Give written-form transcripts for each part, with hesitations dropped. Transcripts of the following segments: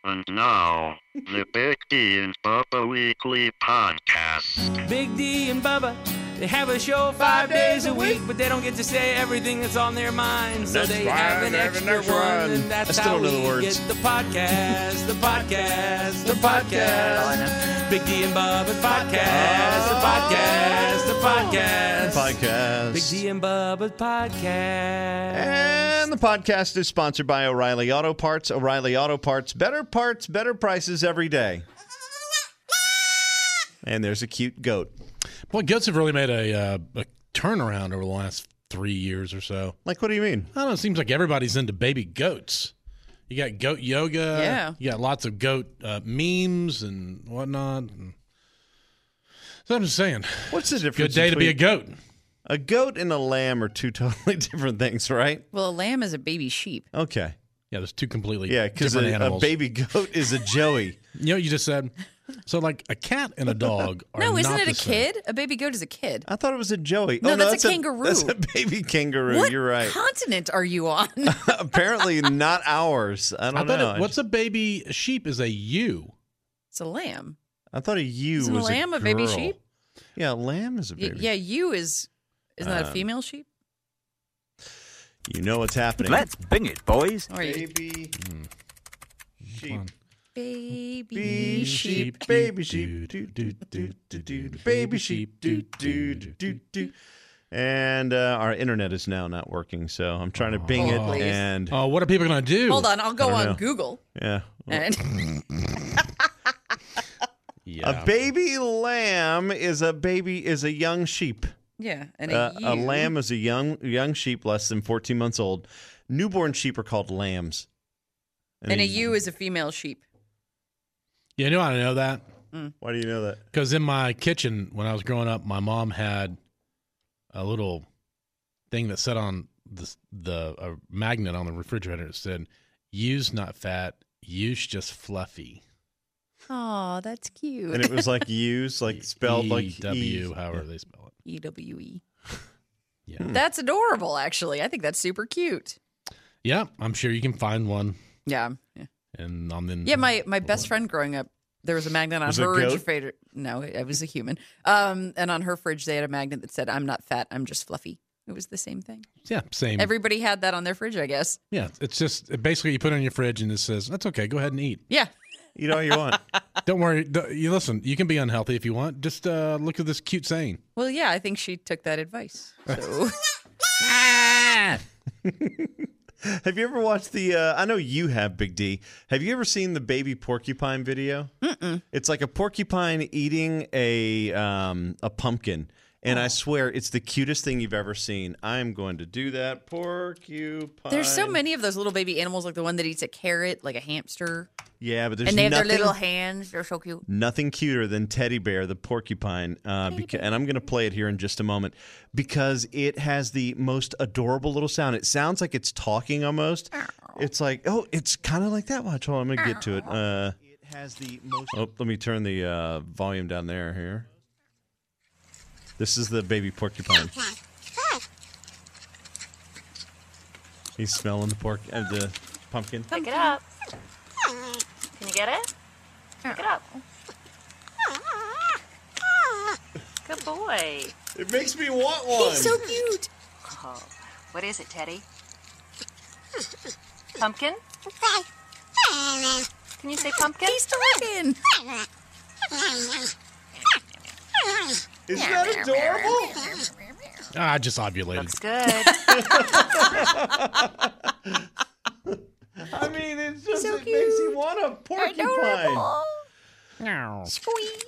And now, the Big D and Bubba Weekly Podcast. Big D and Bubba, they have a show 5 days a week, but they don't get to say everything that's on their mind. So they have an extra one, and that's how we get the podcast, the podcast, the podcast. Big D and Bubba podcast, the podcast, the podcast. Big D and Bubba podcast. And the podcast is sponsored by O'Reilly Auto Parts. O'Reilly Auto Parts, better prices every day. And there's a cute goat. Boy, goats have really made a turnaround over the last 3 years or so. Like, what do you mean? I don't know. It seems like everybody's into baby goats. You got goat yoga. Yeah. You got lots of goat memes and whatnot. So I'm just saying. What's the difference? Good day to be a goat. A goat and a lamb are two totally different things, right? Well, a lamb is a baby sheep. Okay. Yeah, there's two completely because different a animals. baby goat is a joey. You know what you just said? So, like, a cat and a dog are No, isn't not it the a same. kid? A baby goat is a kid. I thought it was a joey. No, that's a kangaroo. That's a baby kangaroo. What You're right. continent are you on? Apparently not ours. I don't know. What's a baby sheep is a ewe. It's a lamb. I thought a ewe Isn't was a lamb a a baby girl. sheep? Yeah, a lamb is a baby. Yeah, ewe isn't that a female sheep? You know what's happening. Let's bing it, boys. Or you- Baby sheep. baby sheep. Baby sheep. Do, do, do, do, do. Baby sheep. Do, do, do, do. And our internet is now not working, so I'm trying to bing it. please. And Oh, what are people going to do? Hold on, I'll go I don't on know. Google. yeah. And A baby lamb is a young sheep. yeah, and A ewe. lamb is a young sheep less than 14 months old. Newborn sheep are called lambs. And a ewe is a female sheep. You know how I know that? Why do you know that? Because in my kitchen, when I was growing up, my mom had a little thing that said on a magnet on the refrigerator. It said, "Ewes not fat, ewes just fluffy." Oh, that's cute. And it was like ewes, like spelled like E-W, however they spell it. EWE. Yeah. That's adorable, actually. I think that's super cute. Yeah, I'm sure you can find one. Yeah. And on the Yeah, my best friend growing up, there was a magnet on Was it her a goat? refrigerator. No, it was a human. And on her fridge, they had a magnet that said, "I'm not fat, I'm just fluffy." It was the same thing. Yeah, same. Everybody had that on their fridge, I guess. Yeah, it's just basically you put it in your fridge and it says, "That's okay, go ahead and eat." Yeah. Eat all you want. Don't worry. You listen. You can be unhealthy if you want. Just look at this cute saying. Well, yeah, I think she took that advice. So Have you ever watched the? I know you have, Big D. Have you ever seen the baby porcupine video? Mm-mm. It's like a porcupine eating a pumpkin, and I swear it's the cutest thing you've ever seen. I'm going to do that porcupine. there's so many of those little baby animals, like the one that eats a carrot, like a hamster. Yeah, but there's And they have nothing, their little hands. They're so cute. nothing cuter than Teddy Bear, the porcupine. And I'm going to play it here in just a moment because it has the most adorable little sound. It sounds like it's talking almost. It's like, oh, it's kind of like that. Watch, hold on, I'm going to get to it. It has the most. Oh, let me turn the volume down there here. This is the baby porcupine. He's smelling the pumpkin. Pick it up. Can you get it? Pick it up. Good boy. It makes me want one. He's so cute. Oh, what is it, Teddy? Pumpkin? Can you say pumpkin? He's talking. Isn't that adorable? I just ovulated. Looks good. I mean, it's just So it makes you want a porcupine. Meow. Squeak.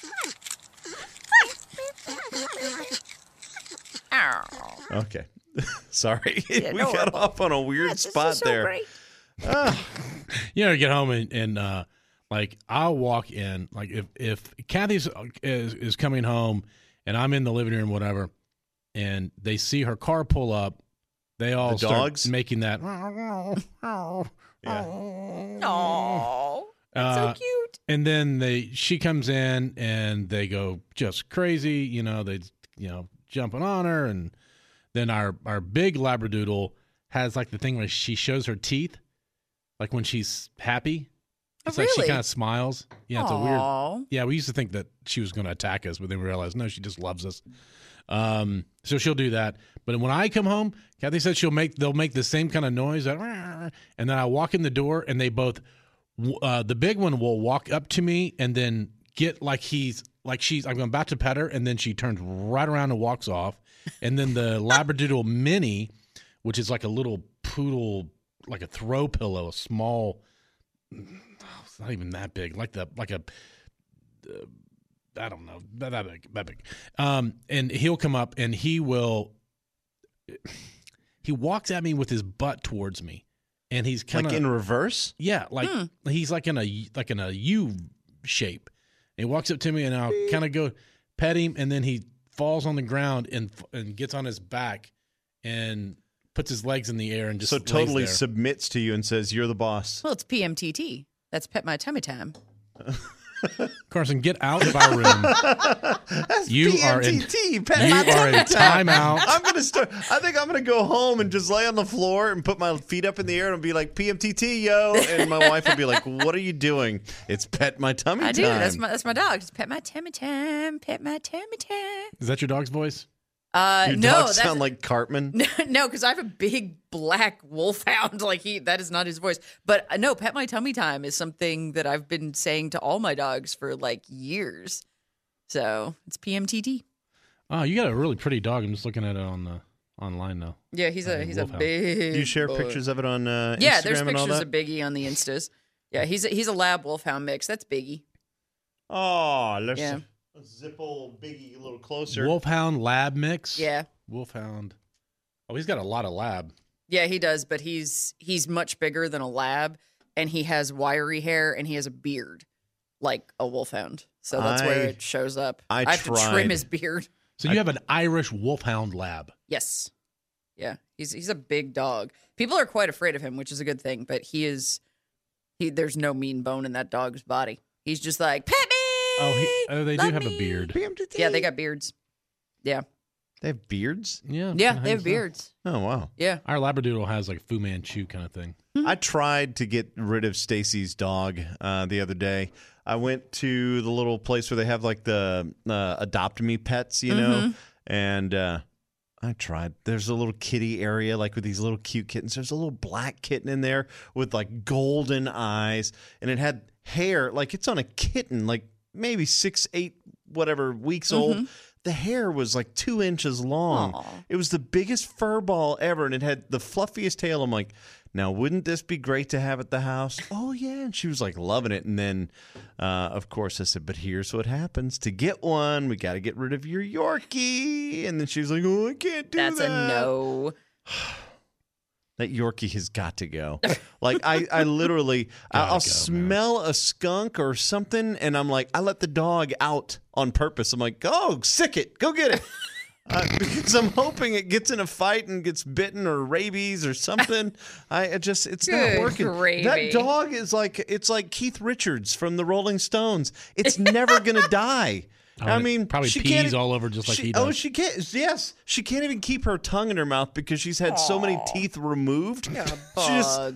Okay, sorry, Yeah, we no got worries. off on a weird This is spot so there. great. You know, get home and like I'll walk in, like if Kathy's is coming home and I'm in the living room, whatever, and they see her car pull up, they all The start dogs? making that. Yeah. Aw. That's so cute. And then she comes in and they go just crazy, you know, jumping on her. And then our big Labradoodle has like the thing where she shows her teeth, like when she's happy. It's Oh, like she really? kind of smiles. Yeah, it's a weird. Aw. Yeah, we used to think that she was going to attack us, but then we realized no, she just loves us. So she'll do that. But when I come home, Kathy said they'll make the same kind of noise, and then I walk in the door, and they both. The big one will walk up to me and then get I'm about to pet her, and then she turns right around and walks off. And then the Labradoodle Mini, which is like a little poodle, like a throw pillow, a small. It's not even that big, I don't know, that big. And he'll come up and he walks at me with his butt towards me, and he's kind of like in reverse. Yeah, he's like in a U shape. And he walks up to me, and I'll kind of go pet him, and then he falls on the ground and gets on his back and puts his legs in the air and just So totally lays there. submits to you and says, "You're the boss." Well, it's PMTT. That's Pet My Tummy Time. Carson, get out of our room. You are in timeout. I'm gonna start. I think I'm gonna go home and just lay on the floor and put my feet up in the air and be like PMTT, yo, and my wife will be like, "What are you doing?" It's Pet My Tummy I Time. do. That's my dog. It's Pet My Tummy Time. Pet My Tummy Time. Is that your dog's voice? Your no, dog that's sound like Cartman. no, because I have a big black wolfhound. That is not his voice. But no, Pet My Tummy Time is something that I've been saying to all my dogs for like years. So it's PMTT. Oh, you got a really pretty dog. I'm just looking at it online now. Yeah, he's a wolfhound. big. Do you share boy. pictures of it on Instagram Yeah, there's and all pictures that? of Biggie on the Instas. Yeah, he's a lab wolfhound mix. That's Biggie. Oh, let's Yeah. zip old Biggie a little closer. Wolfhound lab mix. Yeah. Wolfhound. Oh, he's got a lot of lab. Yeah, he does, but he's much bigger than a lab, and he has wiry hair, and he has a beard like a wolfhound. So that's where it shows up. I have to tried. trim his beard. So you have an Irish Wolfhound lab. Yes. Yeah, he's a big dog. People are quite afraid of him, which is a good thing, but there's no mean bone in that dog's body. He's just like, pet me! They do love have a me." beard. PMTT. Yeah, they got beards. Yeah. They have beards. Yeah. Yeah, kinda they have hangs down. beards. Oh wow. Yeah. Our Labradoodle has like Fu Manchu kind of thing. I tried to get rid of Stacy's dog the other day. I went to the little place where they have like the Adopt Me pets, you know, and I tried. There's a little kitty area like with these little cute kittens. There's a little black kitten in there with like golden eyes, and it had hair like it's on a kitten, like maybe 6, 8, whatever weeks old. The hair was like 2 inches long. Aw. It was the biggest fur ball ever, and it had the fluffiest tail. I'm like, now, wouldn't this be great to have at the house? Oh, yeah. And she was like loving it. And then, of course, I said, but here's what happens. To get one, we got to get rid of your Yorkie. And then she was like, oh, I can't do That's that. a no. That Yorkie has got to go. Like, I literally, I'll go, smell a skunk or something, and I'm like, I let the dog out on purpose. I'm like, go, sick it. Go get it. Because I'm hoping it gets in a fight and gets bitten or rabies or something. It's not Good working. gravy. That dog is it's like Keith Richards from the Rolling Stones. It's never gonna die. I mean, probably she pees can't- all over just like he does. Oh, she can't. Yes, she can't even keep her tongue in her mouth because she's had so many teeth removed. Got a She just, bug.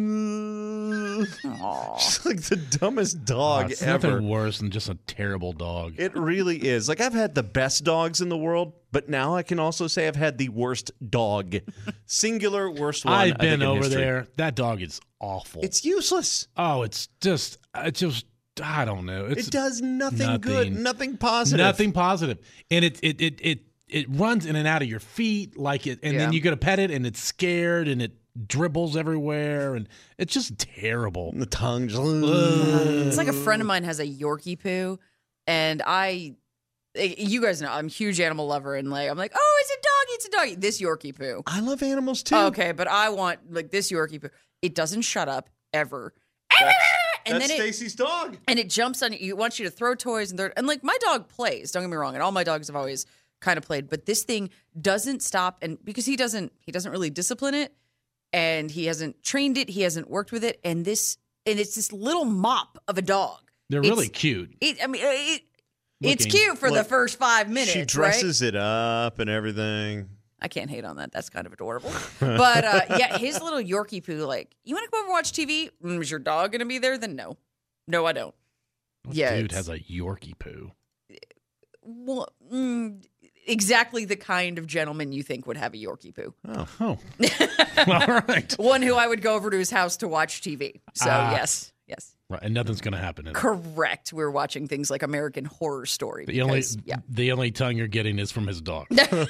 she's like the dumbest dog it's ever. nothing worse than just a terrible dog. It really is. Like, I've had the best dogs in the world, but now I can also say I've had the worst dog. Singular worst one. I've I think, been in over history. there. That dog is awful. It's useless. Oh, it's just I don't know. It does nothing good, nothing positive. Nothing positive. And it runs in and out of your feet like it, and then Yeah. you go to pet it and it's scared and it dribbles everywhere and it's just terrible. The tongue just. It's like a friend of mine has a Yorkie poo, and you guys know I'm a huge animal lover, and like I'm like, oh, it's a doggy. This Yorkie poo. I love animals too. Okay, but I want like this Yorkie poo. It doesn't shut up ever. And That's then Stacy's dog. it jumps on you. It wants you to throw toys and like my dog plays. Don't get me wrong, and all my dogs have always kind of played, but this thing doesn't stop, and because he doesn't really discipline it, and he hasn't trained it, he hasn't worked with it, and it's this little mop of a dog. They're really cute. It's Looking. cute for the Look, first 5 minutes. She right? dresses it up and everything. I can't hate on that. That's kind of adorable. But yeah, his little Yorkie poo, like, you want to come over and watch TV? Is your dog going to be there? Then no. No, I don't. What Yeah, dude it's- has a Yorkie poo? Well, exactly the kind of gentleman you think would have a Yorkie poo. Oh. All right. One who I would go over to his house to watch TV. So, yes. Right. And nothing's going to happen. In it. Correct. We're watching things like American Horror Story. The only tongue you're getting is from his dog.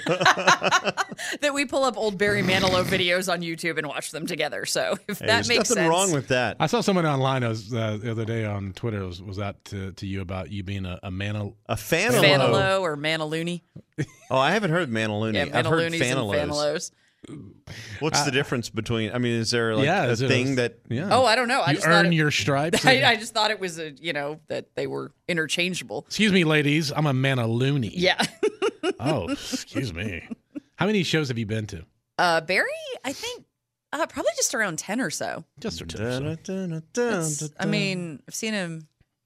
That we pull up old Barry Manilow videos on YouTube and watch them together. So if that There's makes nothing sense. wrong with that. I saw someone online the other day on Twitter was that to you about you being a man of A Fanalo. Fanalo or Manaloony. Oh, I haven't heard Manaloony. Yeah, I've heard Manaloonies and Fanalos. Fanalos. What's the difference between? I mean, is there like a is it thing that? Yeah. Oh, I don't know. I You just thought earn it- your stripes. I just thought it was that they were interchangeable. Excuse me, ladies. I'm a Manaloony. Yeah. Oh, excuse me. How many shows have you been to? Barry, I think probably just around 10 or so. Just or two. or so. It's- I mean, I've seen him.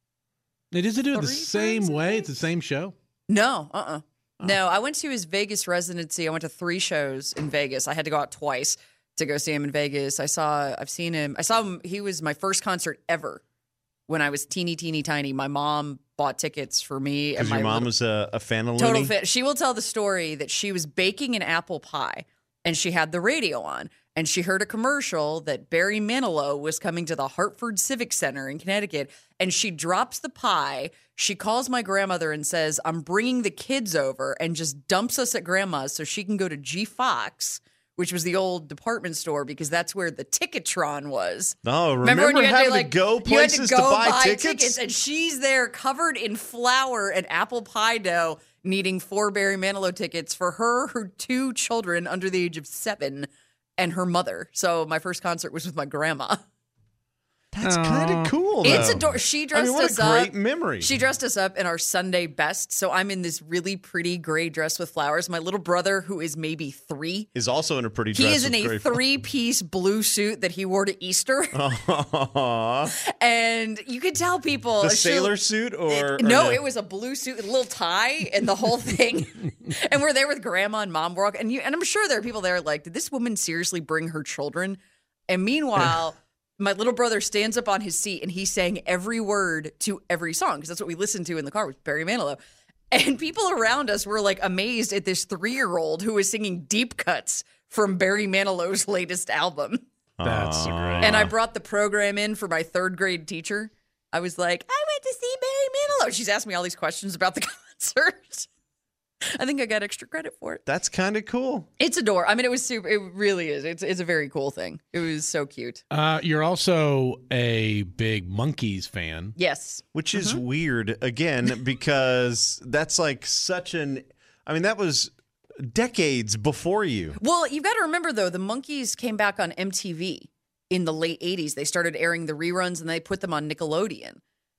Does it do it the 3 same times, I way? think? It's the same show? No, No, I went to his Vegas residency. I went to 3 shows in Vegas. I had to go out twice to go see him in Vegas. I saw him. He was my first concert ever when I was teeny tiny. My mom bought tickets for me. Because and your my mom was a Fanaloony. total fit. She will tell the story that she was baking an apple pie and she had the radio on and she heard a commercial that Barry Manilow was coming to the Hartford Civic Center in Connecticut, and she drops the pie. She calls my grandmother and says, "I'm bringing the kids over," and just dumps us at grandma's so she can go to G Fox, which was the old department store, because that's where the Ticketron was. Oh, remember when you had having to go you had places to go buy buy tickets? and she's there covered in flour and apple pie dough, needing 4 Barry Manilow tickets for her 2 children under the age of 7, and her mother. So my first concert was with my grandma. That's kind of cool. It's though. adorable. She dressed what us a up. great memory. She dressed us up in our Sunday best. So I'm in this really pretty gray dress with flowers. My little brother, who is maybe 3, is also in a pretty dress. he is in with a great- 3-piece blue suit that he wore to Easter. Aw. And you could tell people. The she- sailor suit or no, it was a blue suit, a little tie, and the whole thing. And we're there with grandma and mom. We're all, and I'm sure there are people there like, did this woman seriously bring her children? And meanwhile, my little brother stands up on his seat and he sang every word to every song, because that's what we listened to in the car with Barry Manilow. And people around us were like amazed at this 3-year-old who was singing deep cuts from Barry Manilow's latest album. That's great. And I brought the program in for my 3rd grade teacher. I was like, I went to see Barry Manilow. She's asked me all these questions about the concert. I think I got extra credit for it. That's kind of cool. It's adorable. I mean, it was super. It really is. It's a very cool thing. It was so cute. You're also a big Monkees fan. Yes. Which is weird, again, because that's like such an. I mean, that was decades before you. Well, you've got to remember, though, the Monkees came back on MTV in the late 80s. They started airing the reruns and they put them on Nickelodeon.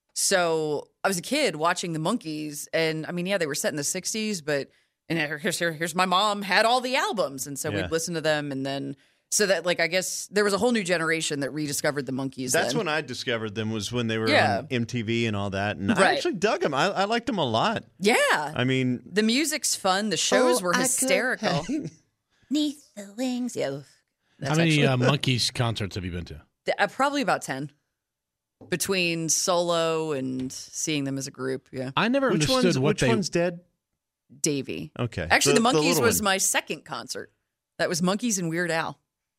So I was a kid watching the Monkees, and I mean, yeah, they were set in the 60s, but and here's my mom had all the albums, and so Yeah. we'd listen to them, and then so that like I guess there was a whole new generation that rediscovered the Monkees. That's then. when I discovered them, was when they were Yeah. on MTV and all that. And I Right. actually dug them. I liked them a lot. Yeah. I mean, The music's fun. The shows were hysterical. Hey. Neath the wings. Yeah. That's How many actually- Monkees concerts have you been to? Probably about 10. Between solo and seeing them as a group. Yeah. I never Which understood one's dead? Davey. Okay. Actually, the Monkees little was one. my second concert. That was Monkees and Weird Al.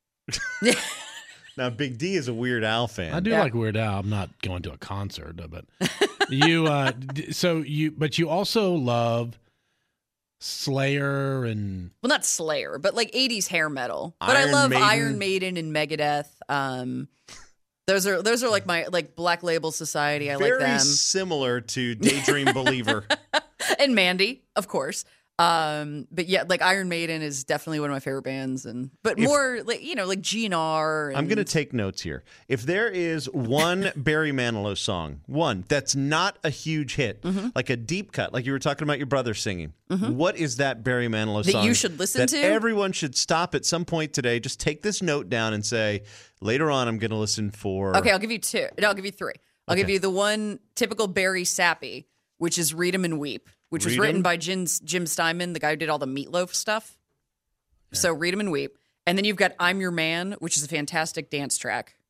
Now, Big D is a Weird Al fan. I do Yeah. like Weird Al. I'm not going to a concert, but you. But you also love Slayer and Well, not Slayer, but like 80s hair metal. But I Iron love Maiden. Iron Maiden and Megadeth. Those are like my like Black Label Society. I Very like them. similar to Daydream Believer. And Mandy, of course. But yeah, like Iron Maiden is definitely one of my favorite bands, but more like like GNR. And I'm going to take notes here. If there is one Barry Manilow song, one that's not a huge hit, Mm-hmm. like a deep cut, like you were talking about your brother singing, what is that Barry Manilow That song you should listen that to? everyone should stop at some point today? Just take this note down and say, later on, I'm going to listen for. Okay, I'll give you 2. No, I'll give you 3. I'll give you the one typical Barry Sappy, which is Read 'Em and Weep, which was Read 'Em? written by Jim Steinman, the guy who did all the Meatloaf stuff. So Read 'Em and Weep. And then you've got I'm Your Man, which is a fantastic dance track.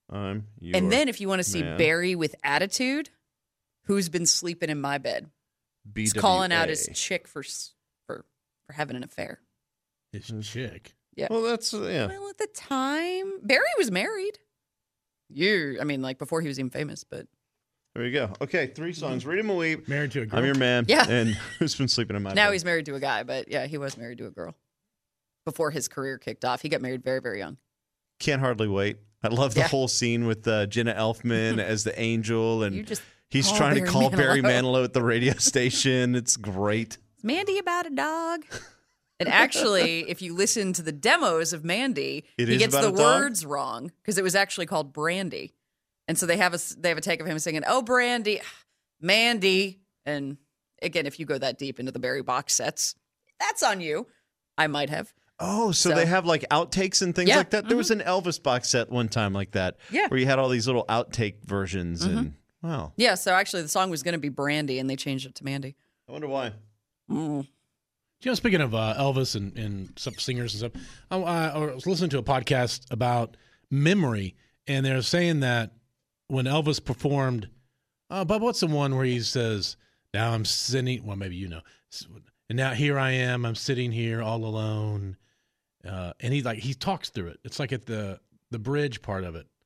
And then if you want to see man. Barry with attitude, Who's Been Sleeping in My Bed? He's calling out his chick for having an affair. His chick. Yeah. Well, that's yeah. Well, at the time, Barry was married. Before he was even famous, but There you go. Okay, 3 songs. Read 'em a weep. Married to a girl. I'm your man. Yeah. And Who's Been Sleeping in My now Bed? he's married to a guy. But yeah, he was married to a girl before his career kicked off. He got married very, very young. Can't Hardly Wait. I love the whole scene with Jenna Elfman as the angel, and he's trying to call Barry Manilow at the radio station. It's great. Is Mandy about a dog? And actually, if you listen to the demos of Mandy, he gets the words wrong because it was actually called Brandy. And so they have a take of him singing, "Oh, Brandy, Mandy." And again, if you go that deep into the Barry box sets, that's on you. I might have. Oh, so they have like outtakes and things like that? There was an Elvis box set one time like that. Yeah. Where you had all these little outtake versions. And wow. Yeah, so actually the song was going to be Brandy and they changed it to Mandy. I wonder why. You know, speaking of Elvis and some singers and stuff, I was listening to a podcast about memory, and they're saying that when Elvis performed, Bob, what's the one where he says, "Now I'm sitting," well, maybe you know, "And now here I am, I'm sitting here all alone," and he talks through it. It's like at the bridge part of it.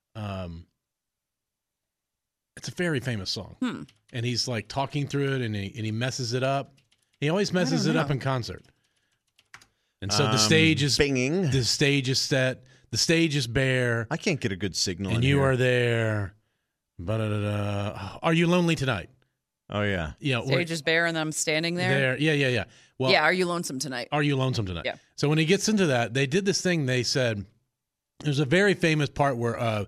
It's a very famous song, and he's like talking through it, and he messes it up. He always messes it up in concert. And so the stage is binging. The stage is set. The stage is bare. I can't get a good signal. And you are there. Are you lonely tonight? Oh yeah. Stage is bare and I'm standing there. Yeah. Well, yeah. Are you lonesome tonight? Are you lonesome tonight? Yeah. So when he gets into that, they did this thing. They said there's a very famous part where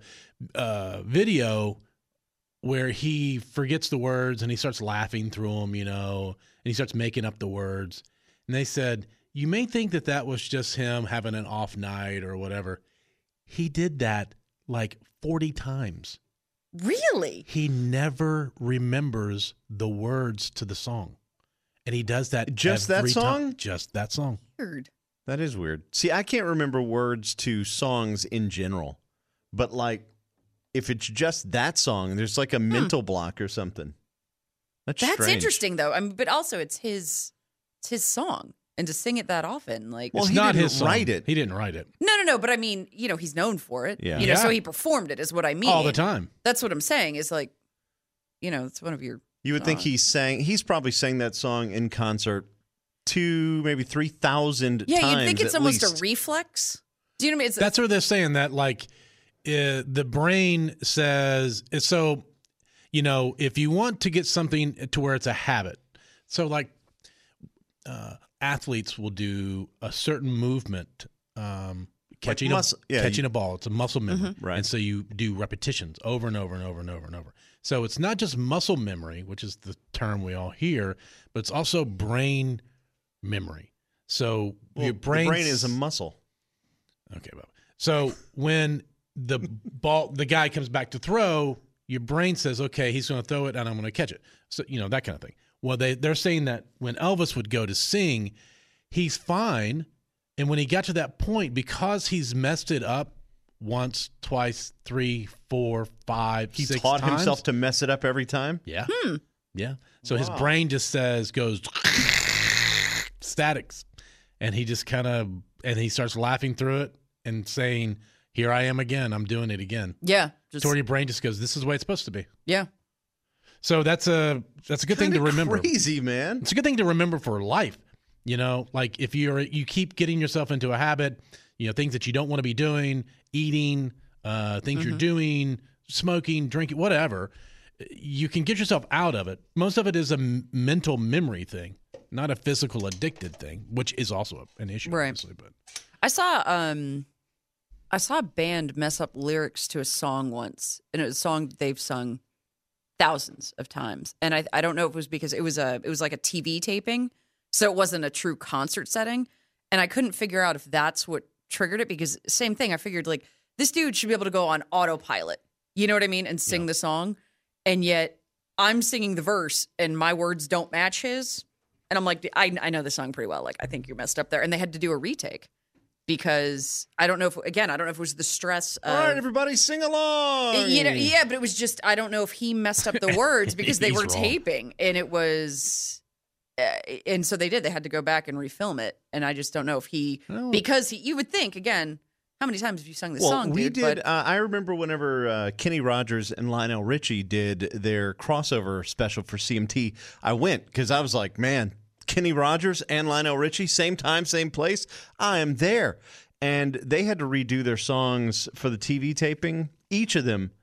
video where he forgets the words and he starts laughing through them, and he starts making up the words. And they said, you may think that was just him having an off night or whatever. He did that like 40 times. Really? He never remembers the words to the song. And he does that just every that song? time. Just that song. Weird. That is weird. See, I can't remember words to songs in general. But like if it's just that song, there's like a mental block or something. That's strange. Interesting, though. But also, it's his song, and to sing it that often, like, well, it's he not didn't his song. write it. He didn't write it. No. But I mean, he's known for it. Yeah. So he performed it. Is what I mean. All the time. That's what I'm saying. Is like, it's one of your. You would think he's probably sang that song in concert 2,000, maybe 3,000 times. Yeah, you'd think it's at almost least. a reflex. Do you know what I mean? That's where they're saying that, like, the brain says it's so. If you want to get something to where it's a habit, so like athletes will do a certain movement, catching a ball. It's a muscle memory, right? And so you do repetitions over and over and over and over and over. So it's not just muscle memory, which is the term we all hear, but it's also brain memory. So your brain is a muscle. Okay, Bob. So when the guy comes back to throw, your brain says, okay, he's going to throw it and I'm going to catch it. So, that kind of thing. Well, they're saying that when Elvis would go to sing, he's fine. And when he got to that point, because he's messed it up once, twice, 3, 4, 5, 6 times. He taught himself to mess it up every time? Yeah. Yeah. So his brain just goes statics. And he just and he starts laughing through it and saying, here I am again. I'm doing it again. Yeah. So your brain just goes, this is the way it's supposed to be. Yeah. So that's a good thing to remember. Crazy, man. It's a good thing to remember for life. Like if you keep getting yourself into a habit, things that you don't want to be doing, eating, things you're doing, smoking, drinking, whatever, you can get yourself out of it. Most of it is a mental memory thing, not a physical addicted thing, which is also an issue, right? Obviously, but I saw a band mess up lyrics to a song once, and it was a song they've sung thousands of times. And I don't know if it was because it was like a TV taping, so it wasn't a true concert setting. And I couldn't figure out if that's what triggered it, because same thing. I figured like this dude should be able to go on autopilot, you know what I mean, and sing the song. And yet I'm singing the verse and my words don't match his. And I'm like, I know the song pretty well. Like, I think you're messed up there. And they had to do a retake. because I don't know if it was the stress of. All right, everybody, sing along. Yeah, but it was just I don't know if he messed up the words because they He's were wrong. taping and it was. And so they had to go back and refilm it. And I just don't know if because you would think, again, how many times have you sung this song, we dude? did. But, I remember whenever Kenny Rogers and Lionel Richie did their crossover special for CMT, I went because I was like, man, Kenny Rogers and Lionel Richie, same time, same place. I am there. And they had to redo their songs for the TV taping, each of them.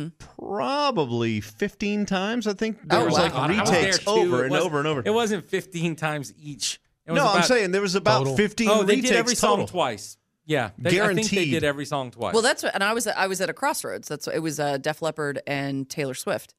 Probably 15 times. I think there was like God, I was retakes there, too. over It and wasn't- over and over. It wasn't 15 times each. It was No, I'm about- saying there was about Total. 15 Oh, they retakes did every total. song twice. Yeah, I think they Guaranteed. did every song twice. well, that's what, and I was at a crossroads. It was Def Leppard and Taylor Swift,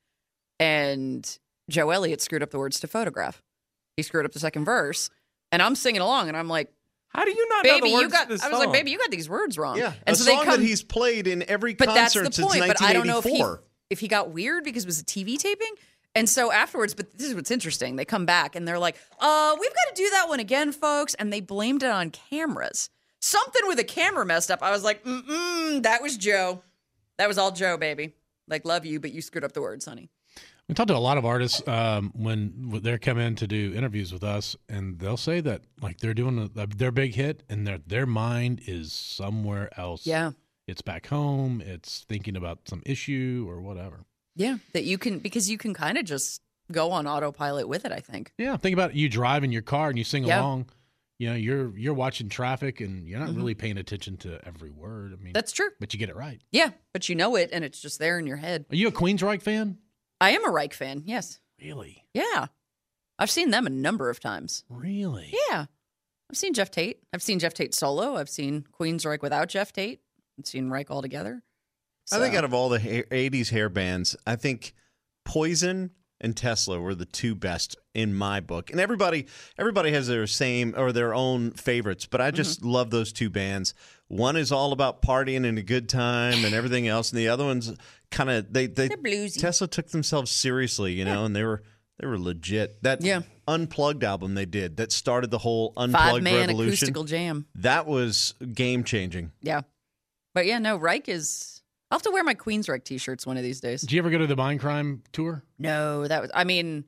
and Joe Elliott screwed up the words to Photograph. He screwed up the second verse, and I'm singing along, and I'm like, how do you not know baby, the words you got. to this I was like, song? baby, you got these words wrong. Yeah, and a so song they come. that he's played in every But that's concert the since point. But I don't know 1984. if he got weird because it was a TV taping. And so afterwards, but this is what's interesting. They come back and they're like, we've got to do that one again, folks. And they blamed it on cameras. Something with a camera messed up. I was like, that was Joe. That was all Joe, baby. Like, love you, but you screwed up the words, honey. We talked to a lot of artists when they're coming in to do interviews with us, and they'll say that like they're doing their big hit, and their mind is somewhere else. Yeah. It's back home. It's thinking about some issue or whatever. Yeah. That you can, because you can kind of just go on autopilot with it, I think. Yeah, think about it. You drive in your car and you sing Yeah. along. You know, you're watching traffic and you're not really paying attention to every word. I mean, That's true. but you get it right. Yeah. But you know it, and it's just there in your head. Are you a Queensryche fan? I am a Reich fan. Yes. Really? Yeah. I've seen them a number of times. Really? Yeah. I've seen Jeff Tate. I've seen Jeff Tate solo. I've seen Queensryche without Jeff Tate. I've seen Reich all together. I think out of all the 80s hair bands, I think Poison and Tesla were the two best in my book. And everybody has their same or their own favorites, but I just love those two bands. One is all about partying and a good time and everything else, and the other one's kind of they're bluesy. Tesla took themselves seriously, you know, and they were legit. That Unplugged album they did that started the whole Unplugged 5-man revolution. acoustical jam. That was game changing. Yeah. But yeah, no, Reich is. I'll have to wear my Queensryche t-shirts one of these days. Did you ever go to the Mindcrime tour? No, I think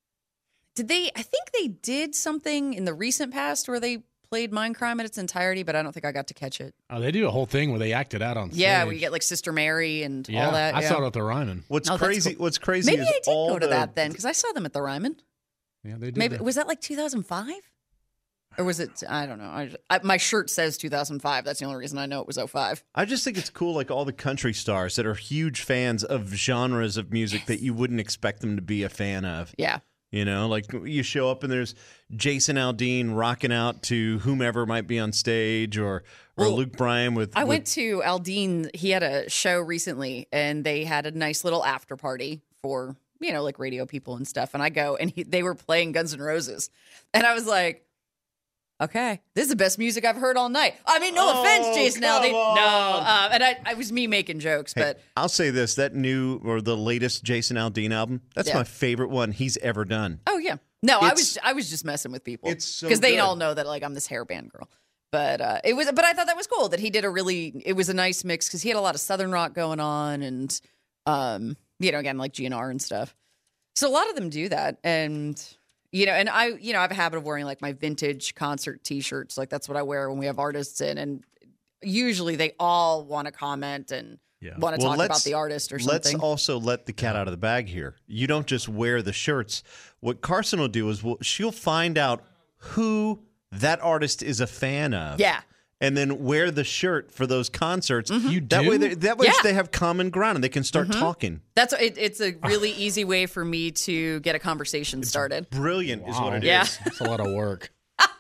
they did something in the recent past where they played Mindcrime in its entirety, but I don't think I got to catch it. Oh, they do a whole thing where they act it out on stage. Yeah, we get like Sister Mary and Yeah, all that. I yeah. saw it at the Ryman. What's Oh, that's crazy? cool. What's crazy Maybe is I did all go to the- that then because I saw them at the Ryman. Yeah, they did. Maybe that. was that like 2005? Or was it? I don't know. My shirt says 2005. That's the only reason I know it was 05. I just think it's cool, like all the country stars that are huge fans of genres of music that you wouldn't expect them to be a fan of. Yeah. You know, like you show up and there's Jason Aldean rocking out to whomever might be on stage, or Luke Bryan with. I went to Aldean. He had a show recently, and they had a nice little after party for like radio people and stuff. And I go, and they were playing Guns N' Roses, and I was like, okay, this is the best music I've heard all night. I mean, no offense, Jason come Aldean. on. No, and I was me making jokes, Hey, but I'll say this: that new or the latest Jason Aldean album, that's Yeah. my favorite one he's ever done. oh yeah, no, It's- I was just messing with people. It's so because they good. all know that like I'm this hairband girl. But but I thought that was cool that he did it was a nice mix because he had a lot of Southern rock going on and again like GNR and stuff. So a lot of them do that, and and I have a habit of wearing like my vintage concert T-shirts. Like that's what I wear when we have artists in, and usually they all want to comment and want to talk about the artist or Let's something. also let the cat out of the bag here. You don't just wear the shirts. What Carson will do is she'll find out who that artist is a fan of. Yeah. And then wear the shirt for those concerts. You That do? way, Yeah. they have common ground and they can start talking. That's it's a really easy way for me to get a conversation started. Brilliant is what it is. Yeah. It's a lot of work.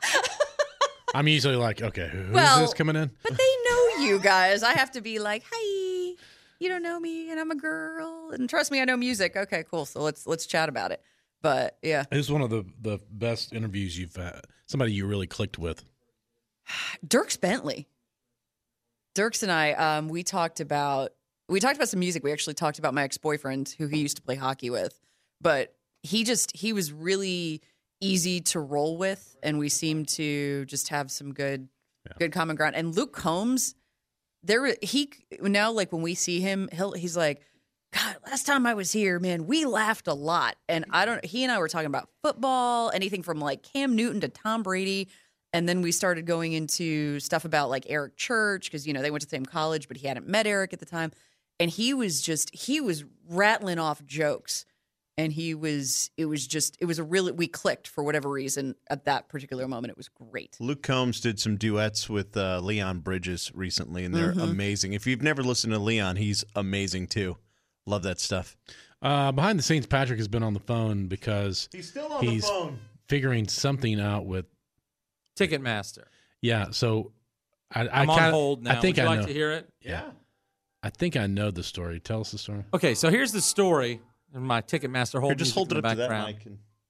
I'm usually like, okay, who's Well, this coming in? But they know you guys. I have to be like, hi, you don't know me, and I'm a girl, and trust me, I know music. Okay, cool. So let's chat about it. But yeah, This is one of the best interviews you've had. Somebody you really clicked with. Dierks Bentley. Dierks and I, we talked about some music. We actually talked about my ex-boyfriend who he used to play hockey with, but he was really easy to roll with, and we seemed to just have some good good common ground. And Luke Combs, now like when we see him, he's like, God, last time I was here, man, we laughed a lot. And he and I were talking about football, anything from like Cam Newton to Tom Brady. And then we started going into stuff about like Eric Church because, they went to the same college, but he hadn't met Eric at the time. And he was rattling off jokes. And we clicked for whatever reason at that particular moment. It was great. Luke Combs did some duets with Leon Bridges recently, and they're amazing. If you've never listened to Leon, he's amazing too. Love that stuff. Behind the scenes, Patrick has been on the phone because he's still on the phone figuring something out with Ticketmaster. Yeah, so I'm on hold now. I think Would you I like know. to hear it? Yeah. I think I know the story. Tell us the story. Okay, so here's the story. And my Ticketmaster hold. Here, just hold it up to that mic.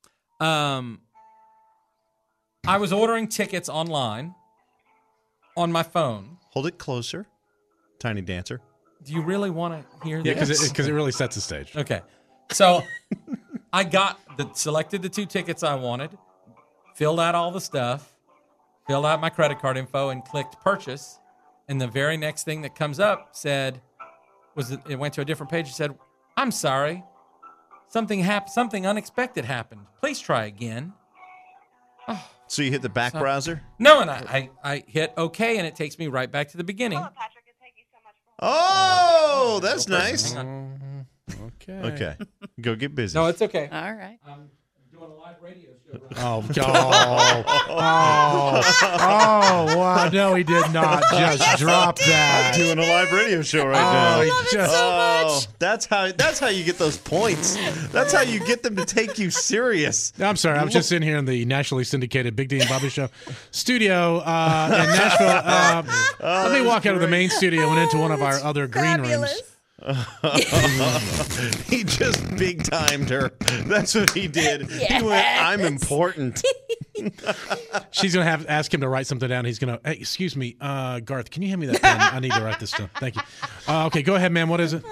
I was ordering tickets online on my phone. Hold it closer, Tiny Dancer. Do you really want to hear Yeah, this? because it really sets the stage. Okay, so I selected the 2 tickets I wanted, filled out all the stuff, filled out my credit card info, and clicked purchase. And the very next thing that comes up it went to a different page and said, "I'm sorry, something unexpected happened. Please try again." Oh, so you hit the back browser? No, and I hit OK, and it takes me right back to the beginning. Hello, Patrick. Thank you so much for Oh, that's nice. Okay. Go get busy. No, it's okay. All right. I'm doing a live radio show. Right Oh, wow. No, he did not just drop that. I'm doing a live radio show right Oh, now. he just, Oh, that's how you get those points. That's how you get them to take you serious. I'm sorry. I was just in here in the nationally syndicated Big D and Bobby Show studio in Nashville. Let me walk out of the main studio and into one of our other green rooms. He just big timed her. That's what he did. He went, I'm important. She's going to ask him to write something down. He's going to, hey, excuse me, Garth, can you hand me that pen? I need to write this down. Thank you. Okay, go ahead, ma'am. What is it?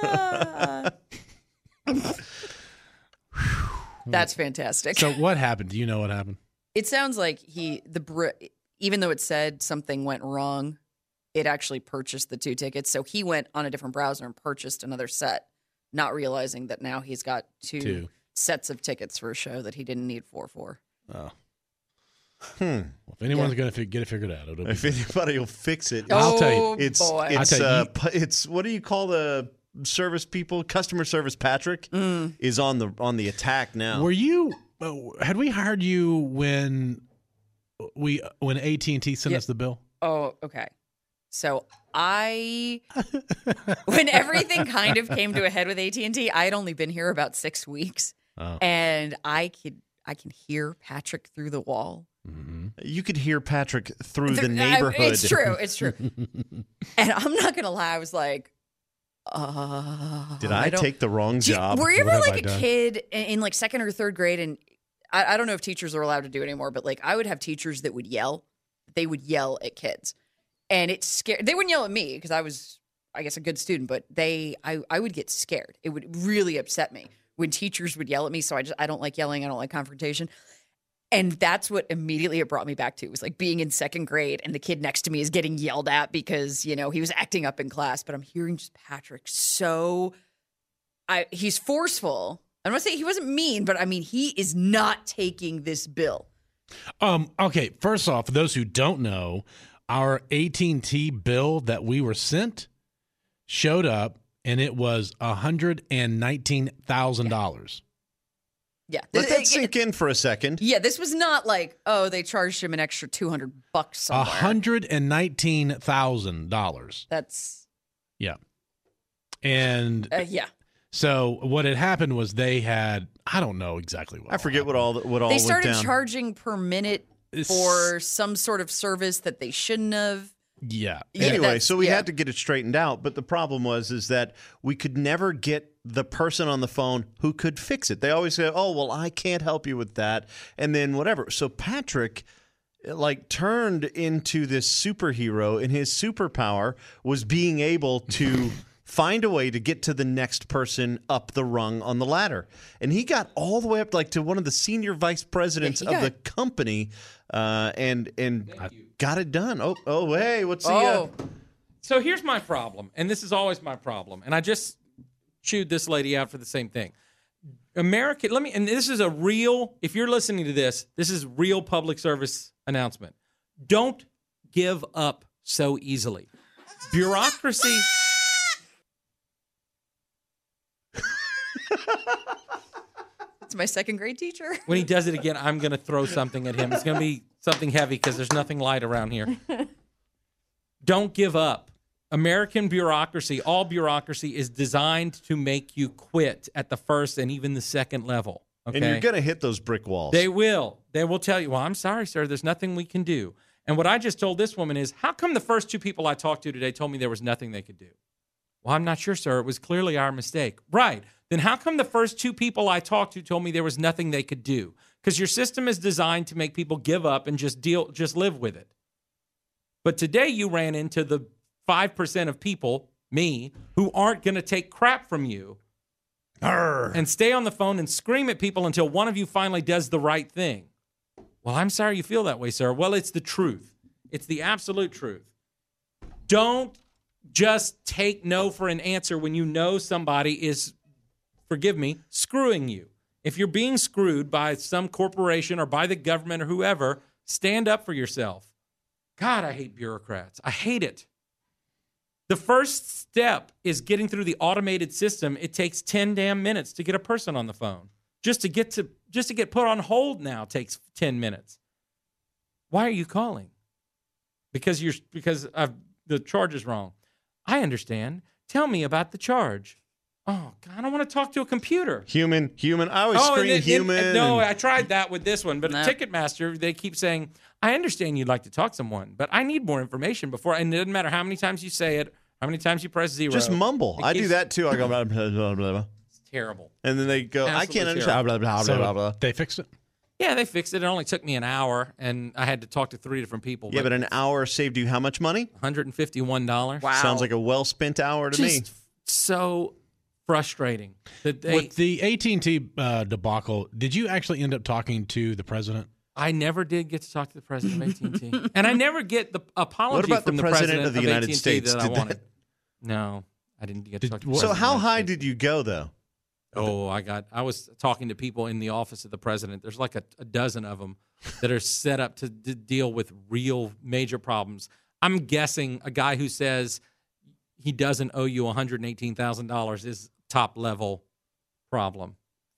That's fantastic. So what happened? Do you know what happened? It sounds like even though it said something went wrong, it actually purchased the 2 tickets. So he went on a different browser and purchased another set, not realizing that now he's got two sets of tickets for a show that he didn't need 4 for. Oh. Well, if anyone's going to get it figured out, it'll be If anybody will fix it, I'll tell you. It's what do you call the service people? Customer service Patrick is on the attack now. Had we hired you when AT&T sent us the bill? Oh, okay. So when everything kind of came to a head with AT&T, I had only been here about 6 weeks, and I can hear Patrick through the wall. Mm-hmm. You could hear Patrick through the neighborhood. It's true. And I'm not gonna lie, I was like, did I take the wrong job? Were you ever like a kid in like 2nd or 3rd grade? And I don't know if teachers are allowed to do it anymore, but like I would have teachers that would yell. They would yell at kids. And it scared. They wouldn't yell at me because I was, I guess, a good student. But I would get scared. It would really upset me when teachers would yell at me. So I don't like yelling. I don't like confrontation. And that's what immediately it brought me back to. It was like being in 2nd grade and the kid next to me is getting yelled at because he was acting up in class. But I'm hearing just Patrick he's forceful. I'm not saying he wasn't mean, but I mean he is not taking this bill. Okay. First off, for those who don't know, our AT&T bill that we were sent showed up, and it was $119,000. Yeah. Let that sink in for a second. Yeah, this was not like, they charged him an extra $200 somewhere. $119,000. That's... Yeah. And... yeah. So what had happened was they had, I don't know exactly what. I forget what all they started went down. charging per minute for some sort of service that they shouldn't have. Yeah. Anyway, so we had to get it straightened out, but the problem is that we could never get the person on the phone who could fix it. They always say, "Oh, well, I can't help you with that," and then whatever. So Patrick turned into this superhero, and his superpower was being able to find a way to get to the next person up the rung on the ladder. And he got all the way up to one of the senior vice presidents of the company and got it done. Oh, hey, what's the... So here's my problem, and this is always my problem, and I just chewed this lady out for the same thing. And this is a real, if you're listening to this is real public service announcement. Don't give up so easily. Bureaucracy. It's my second grade teacher. When he does it again, I'm going to throw something at him. It's going to be something heavy because there's nothing light around here. Don't give up. American bureaucracy, all bureaucracy is designed to make you quit at the first and even the second level. Okay? And you're going to hit those brick walls. They will. They will tell you, well, I'm sorry, sir, there's nothing we can do. And what I just told this woman is, how come the first two people I talked to today told me there was nothing they could do? Well, I'm not sure, sir. It was clearly our mistake. Right. Then how come the first two people I talked to told me there was nothing they could do? Because your system is designed to make people give up and just live with it. But today you ran into the 5% of people, me, who aren't going to take crap from you and stay on the phone and scream at people until one of you finally does the right thing. Well, I'm sorry you feel that way, sir. Well, it's the truth. It's the absolute truth. Don't just take no for an answer when you know somebody is, forgive me, screwing you. If you're being screwed by some corporation or by the government or whoever, stand up for yourself. God, I hate bureaucrats. I hate it. The first step is getting through the automated system. It takes 10 damn minutes to get a person on the phone. Just to get put on hold now takes 10 minutes. Why are you calling? Because the charge is wrong. I understand. Tell me about the charge. Oh, God, I want to talk to a computer. Human. I always scream human. No, I tried that with this one. But Ticketmaster, they keep saying, I understand you'd like to talk to someone, but I need more information before. And it doesn't matter how many times you say it, how many times you press 0. Just mumble. I do that too. I go, blah, blah, blah, blah. It's terrible. And then they go, Absolutely I can't understand. Blah, blah, blah, blah, blah. They fixed it? Yeah, they fixed it. It only took me an hour, and I had to talk to 3 different people. Yeah, but an hour saved you how much money? $151. Wow. Sounds like a well-spent hour to me. So frustrating. With the AT&T debacle, did you actually end up talking to the president? I never did get to talk to the president of AT&T. And I never get the apology What about from the the president of the United AT&T States? that I wanted. No, I didn't get to talk to the So president. how high did you go, though? Oh, I was talking to people in the office of the president. There's like a dozen of them that are set up to deal with real major problems. I'm guessing a guy who says he doesn't owe you $118,000 is top level problem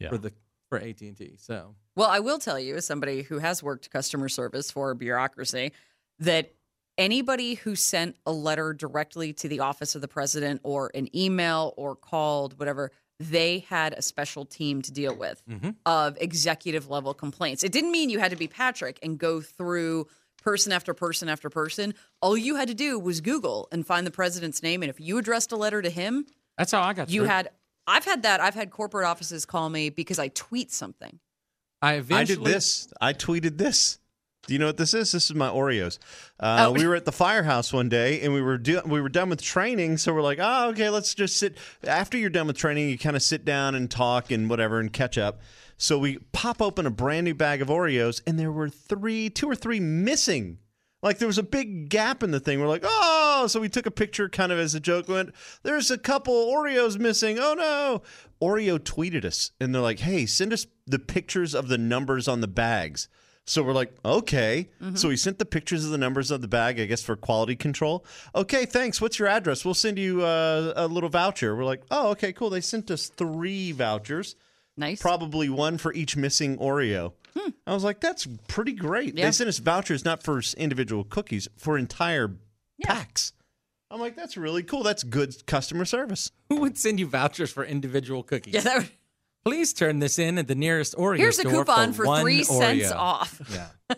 for AT&T. So, well, I will tell you, as somebody who has worked customer service for a bureaucracy, that anybody who sent a letter directly to the office of the president or an email or called, whatever, they had a special team to deal with of executive level complaints. It didn't mean you had to be Patrick and go through person after person after person. All you had to do was Google and find the president's name. And if you addressed a letter to him, that's how I got through. I've had that. I've had corporate offices call me because I tweet something. I did this. I tweeted this. Do you know what this is? This is my Oreos. We were at the firehouse one day, and we were done with training. So we're like, oh, okay, let's just sit. After you're done with training, you kind of sit down and talk and whatever and catch up. So we pop open a brand new bag of Oreos, and there were 2 or 3 missing. Like there was a big gap in the thing. We're like, oh, so we took a picture kind of as a joke. Went, there's a couple Oreos missing. Oh no! Oreo tweeted us, and they're like, hey, send us the pictures of the numbers on the bags. So we're like, okay. So we sent the pictures of the numbers of the bag, I guess, for quality control. Okay, thanks. What's your address? We'll send you a little voucher. We're like, oh, okay, cool. They sent us 3 vouchers. Nice. Probably 1 for each missing Oreo. I was like, that's pretty great. Yeah. They sent us vouchers not for individual cookies, for entire packs. I'm like, that's really cool. That's good customer service. Who would send you vouchers for individual cookies? Yeah, that would... Please turn this in at the nearest Oreo Here's a store coupon for 3 Oreo. cents off. Yeah.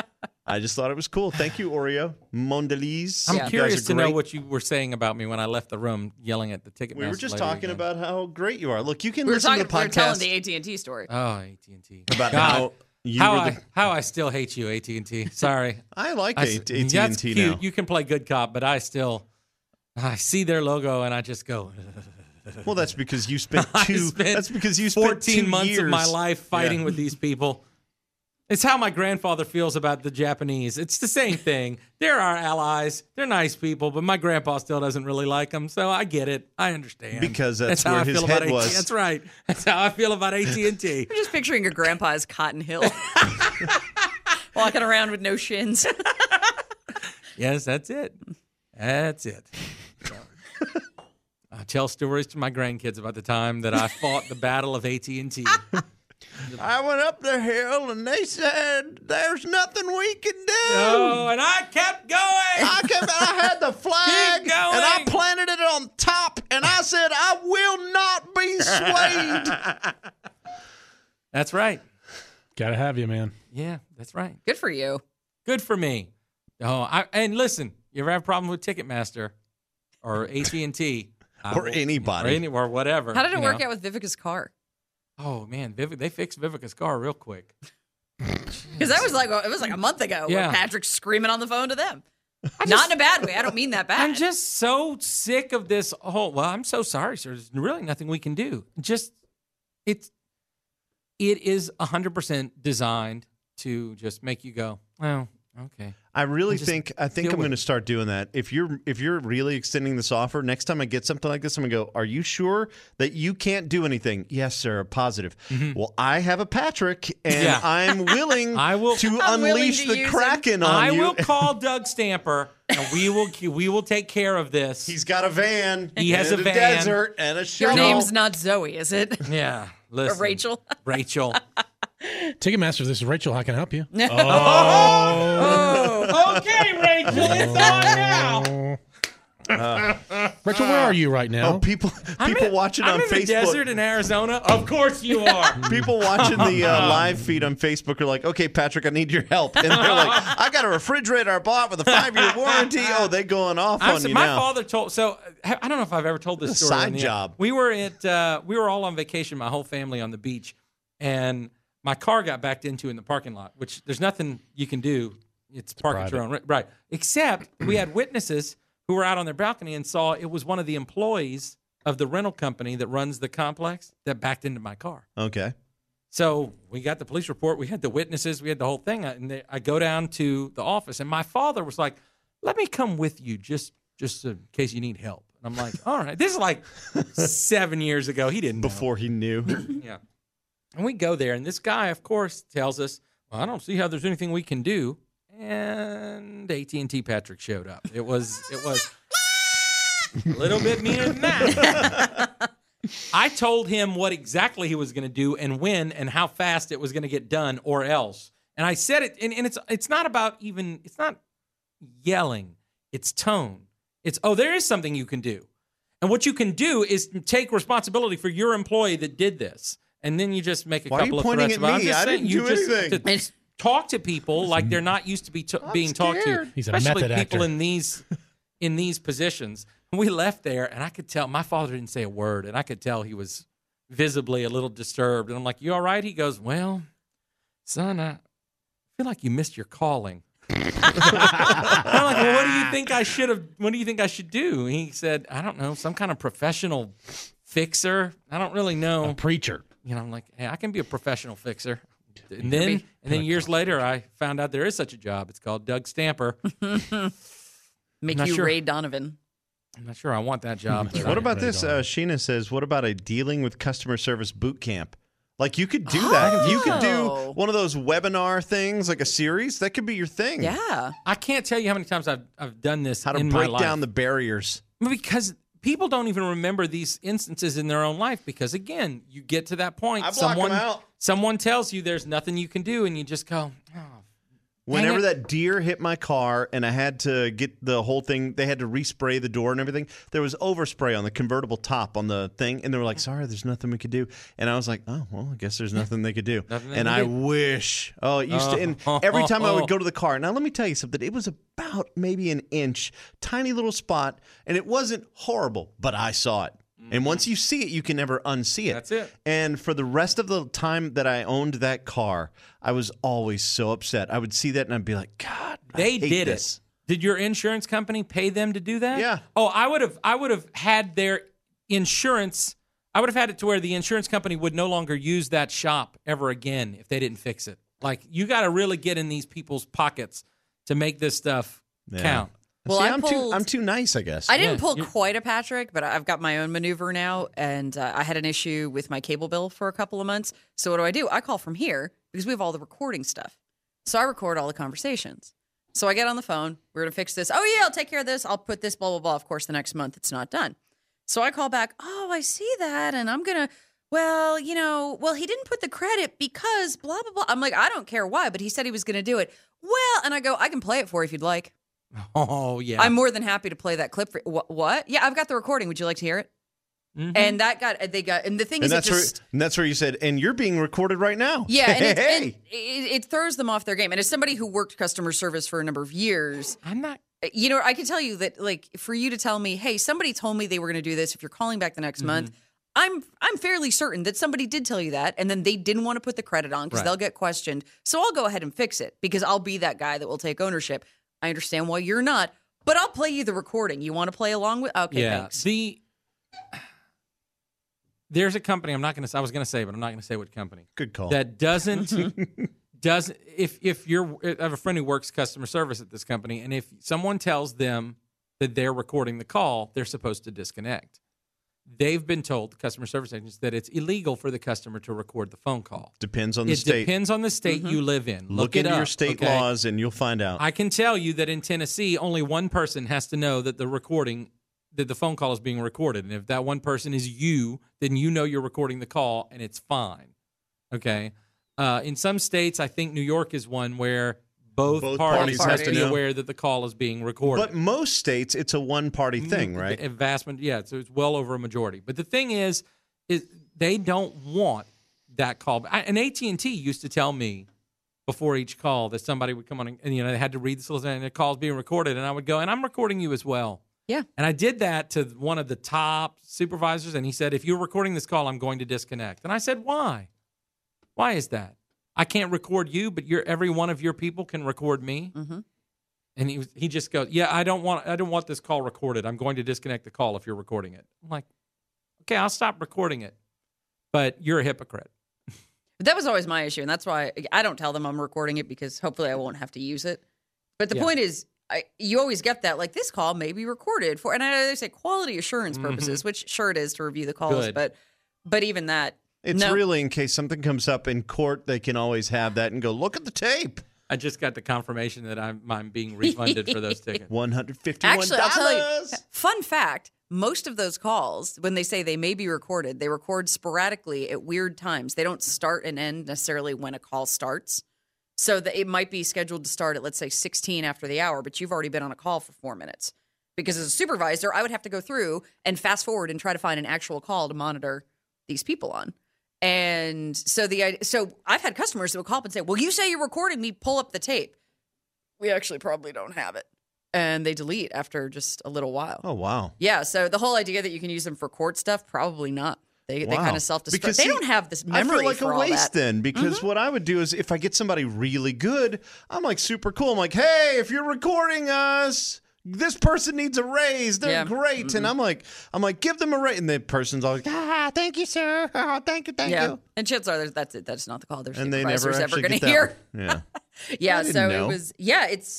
I just thought it was cool. Thank you, Oreo. Mondelez. I'm You guys curious are to know great. what you were saying about me when I left the room yelling at the Ticketmaster. We were just lady talking again. about how great you are. Look, you can We were listen to the telling podcast the AT&T story. Oh, AT&T. about God, how how I still hate you, AT&T. Sorry. I like That's AT&T cute. now. You can play good cop, but I still I see their logo and I just go. Well, that's because you spent that's because you 14 spent 2 months years of my life fighting with these people. It's how my grandfather feels about the Japanese. It's the same thing. They're our allies. They're nice people, but my grandpa still doesn't really like them. So I get it. I understand. Because that's how where I his feel head about was. AT&T. That's right. That's how I feel about AT&T. I'm just picturing your grandpa as Cotton Hill. Walking around with no shins. Yes, that's it. That's it. So, I tell stories to my grandkids about the time that I fought the battle of AT&T. I went up the hill and they said, "There's nothing we can do." Oh, and I kept going. I had the flag Keep going. and I planted it on top and I said, "I will not be swayed." That's right. Gotta have you, man. Yeah, that's right. Good for you. Good for me. And listen, you ever have a problem with Ticketmaster or AT&T Or anybody. or whatever? How did it you work know? out with Vivica's car? Oh man, they fixed Vivica's car real quick. Because that was like a month ago Yeah. where Patrick's screaming on the phone to them. Not in a bad way. I don't mean that bad. I'm just so sick of this whole. Well, I'm so sorry, sir. There's really nothing we can do. It is 100% designed to just make you go, well, okay. I really Just think deal I'm with going to it. start doing that. If you're really extending this offer, next time I get something like this, I'm going to go, "Are you sure that you can't do anything?" "Yes, sir, positive." Well, I have a Patrick, and Yeah. I'm willing I will- to I'm willing unleash to the use Kraken on I you. will call Doug Stamper, and we will take care of this. He's got a van. He has and a van. desert and a Your shovel. name's not Zoe, is it? Yeah, Or listen, Rachel? Rachel. Ticketmaster, this is Rachel. How can I help you? Oh. Okay, Rachel, it's on now. Rachel, where are you right now? Oh, people watching I'm on in the Facebook. desert in Arizona. Of course you are. People watching the live feed on Facebook are like, "Okay, Patrick, I need your help." And they're like, "I got a refrigerator I bought with a 5-year warranty." Oh, they going off on you my now. father told. So I don't know if I've ever told this story. Side on the- job. We were all on vacation, my whole family on the beach, and my car got backed into in the parking lot. Which there's nothing you can do. It's park at your own right. Except we had witnesses who were out on their balcony and saw it was one of the employees of the rental company that runs the complex that backed into my car. Okay. So we got the police report. We had the witnesses. We had the whole thing. And I go down to the office, and my father was like, "Let me come with you just in case you need help." And I'm like, "All right." This is like 7 years ago. He didn't know. Before he knew. Yeah. And we go there, and this guy, of course, tells us, "Well, I don't see how there's anything we can do." And AT&T Patrick showed up. It was a little bit meaner than that. I told him what exactly he was going to do and when and how fast it was going to get done or else. And I said it, and it's not about even, it's not yelling. It's tone. It's, there is something you can do. And what you can do is take responsibility for your employee that did this. And then you just make a Why are couple you of pointing threats at about it. I'm me? just I saying, didn't you do just anything. to talk to people like they're not used to being talked to. scared. He's a Especially method people actor. in these positions. We left there, and I could tell my father didn't say a word, and I could tell he was visibly a little disturbed. And I'm like, "You all right?" He goes, "Well, son, I feel like you missed your calling." And I'm like, "Well, what do you think I should have? What do you think I should do?" He said, "I don't know, some kind of professional fixer. I don't really know." A preacher. You know, I'm like, "Hey, I can be a professional fixer." And then years later, I found out there is such a job. It's called Doug Stamper. Make not you sure. Ray Donovan. I'm not sure I want that job. but What I- about this? Sheena says, "What about a dealing with customer service boot camp?" Like, you could do that. You could do Oh. one of those webinar things, like a series. That could be your thing. Yeah. I can't tell you how many times I've done this How to in break my life. down the barriers. Because people don't even remember these instances in their own life because, again, you get to that point. I block 'em out. Someone tells you there's nothing you can do, and you just go, "Oh, Whenever it. that deer hit my car and I had to get the whole thing, they had to respray the door and everything. There was overspray on the convertible top on the thing, and they were like, "Sorry, there's nothing we could do." And I was like, "Oh, well, I guess there's nothing they could do." Nothing they and can I do. wish. Oh, it used to. And every time I would go to the car. Now, let me tell you something. It was about maybe an inch, tiny little spot, and it wasn't horrible, but I saw it. And once you see it, you can never unsee it. That's it. And for the rest of the time that I owned that car, I was always so upset. I would see that and I'd be like, "God, I They hate did this." Did your insurance company pay them to do that? Yeah. Oh, I would have had their insurance. I would have had it to where the insurance company would no longer use that shop ever again if they didn't fix it. Like, you got to really get in these people's pockets to make this stuff count. Well, See, I'm too nice, I guess. I didn't pull quite a Patrick, but I've got my own maneuver now, and I had an issue with my cable bill for a couple of months. So what do? I call from here because we have all the recording stuff. So I record all the conversations. So I get on the phone. We're going to fix this. Oh, yeah, I'll take care of this. I'll put this, blah, blah, blah. Of course, the next month it's not done. So I call back. Oh, I see that. And I'm going to, he didn't put the credit because blah, blah, blah. I'm like, I don't care why, but he said he was going to do it. Well, and I go, I can play it for you if you'd like. Oh, yeah. I'm more than happy to play that clip for what? Yeah, I've got the recording. Would you like to hear it? Mm-hmm. And the thing is, that's where you said, and you're being recorded right now. Yeah, and it throws them off their game. And as somebody who worked customer service for a number of years, I'm not. I can tell you that, like, for you to tell me, hey, somebody told me they were going to do this. If you're calling back the next month, I'm fairly certain that somebody did tell you that, and then they didn't want to put the credit on because they'll get questioned. So I'll go ahead and fix it because I'll be that guy that will take ownership. I understand why you're not, but I'll play you the recording. You want to play along with? Okay, thanks. There's a company I was going to say, but I'm not going to say what company. Good call. That doesn't if I have a friend who works customer service at this company, and if someone tells them that they're recording the call, they're supposed to disconnect. They've been told, customer service agents, that it's illegal for the customer to record the phone call. Depends on the state. It depends on the state you live in. Look into your state laws, and you'll find out. I can tell you that in Tennessee, only one person has to know that the phone call is being recorded. And if that one person is you, then you know you're recording the call, and it's fine. Okay? In some states, I think New York is one where both parties have to be aware that the call is being recorded. But most states, it's a one-party thing, right? A vast, so it's well over a majority. But the thing is they don't want that call. And AT&T used to tell me before each call that somebody would come on and they had to read the solicitation and the call's being recorded, and I would go, and I'm recording you as well. Yeah. And I did that to one of the top supervisors, and he said, if you're recording this call, I'm going to disconnect. And I said, why? Why is that? I can't record you, but every one of your people can record me. Mm-hmm. And he just goes, yeah, I don't want this call recorded. I'm going to disconnect the call if you're recording it. I'm like, okay, I'll stop recording it, but you're a hypocrite. That was always my issue, and that's why I don't tell them I'm recording it because hopefully I won't have to use it. But the point is, you always get that, like, this call may be recorded for, and I say quality assurance purposes, which sure it is to review the calls, but even that. It's really in case something comes up in court, they can always have that and go, look at the tape. I just got the confirmation that I'm being refunded for those tickets. $151. Actually, I'll tell you, fun fact, most of those calls, when they say they may be recorded, they record sporadically at weird times. They don't start and end necessarily when a call starts. So that it might be scheduled to start at, let's say, 16 after the hour, but you've already been on a call for 4 minutes. Because as a supervisor, I would have to go through and fast forward and try to find an actual call to monitor these people on. And so I've had customers who will call up and say, well, you say you're recording me, pull up the tape. We actually probably don't have it. And they delete after just a little while. Oh, wow. Yeah, so the whole idea that you can use them for court stuff, probably not. They kind of self-destruct. They don't have this memory. I feel like for a waste then, because what I would do is if I get somebody really good, I'm like super cool. I'm like, hey, if you're recording us, this person needs a raise. They're great. Mm-hmm. And I'm like, give them a raise. And the person's always, thank you, sir. Oh, thank you. And chances are that's it. That's not the call. Their and they never ever going to hear. Yeah. So it was. Yeah. It's